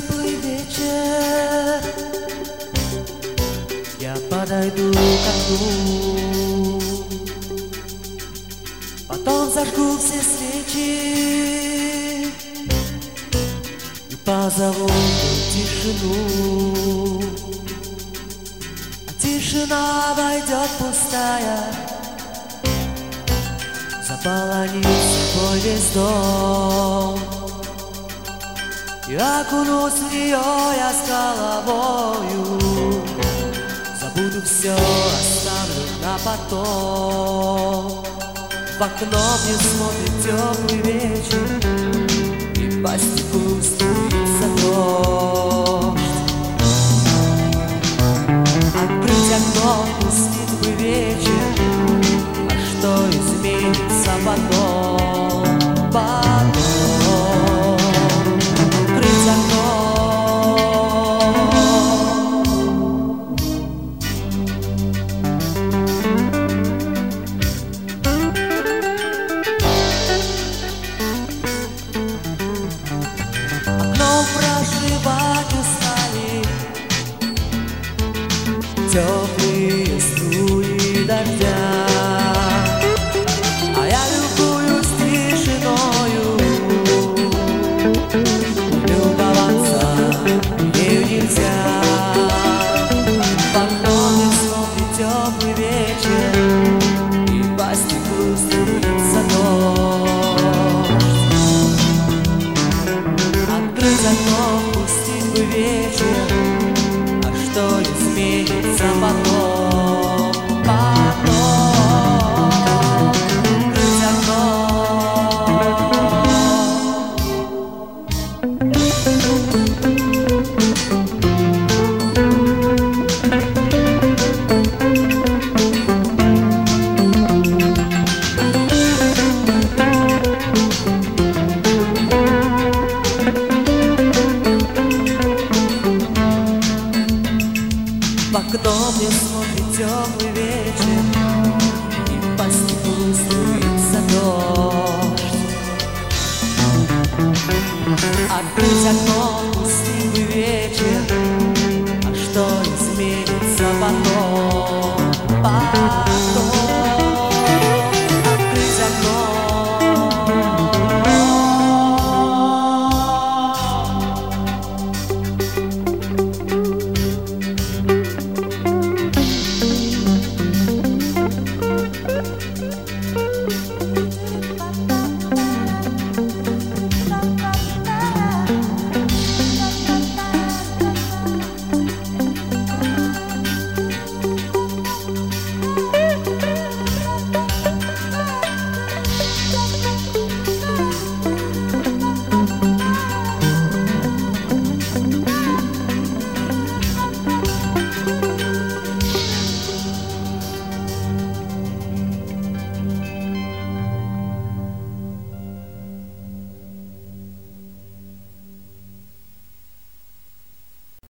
теплый вечер, я подойду к окну, потом зажгу все свечи и позову тишину. А тишина войдет пустая, заполонит собой весь дом. И окунусь в нее я с головою, забуду все, оставлю на потом. В окно мне смотрит теплый вечер, и по стеклу струится дождь. Открыть окно, пустить бы вечер, а что изменится потом? Открыть окно. Окно прошивать устали теплые струи дождя, а я любуюсь тишиною. Любоваться ею нельзя. В окно мне смотрит теплый вечер, и по стеклу струится дождь. Открыть окно, впустить бы вечер, а что изменится потом? Открыть окно. В окно мне смотрит теплый